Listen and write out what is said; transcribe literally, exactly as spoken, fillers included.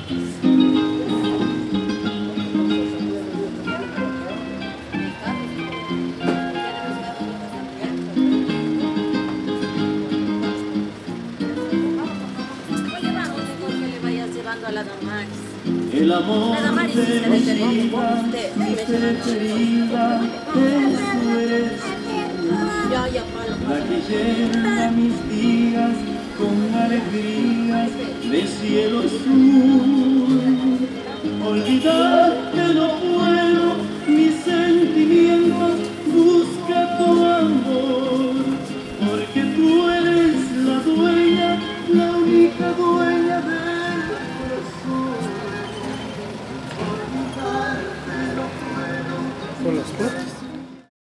A la Damaris. El amor La Damaris de se mis determinó vidas, con usted. mi preferida, eso eres Ya, ya, palo. la que llena mis días con alegrías de cielo azul. Olvidar que no puedo